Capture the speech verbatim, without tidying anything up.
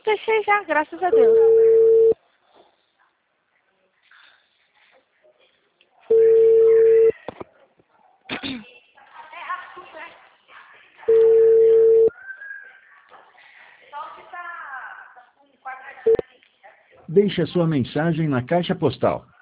fechei já, graças a Deus. Deixe a sua mensagem na caixa postal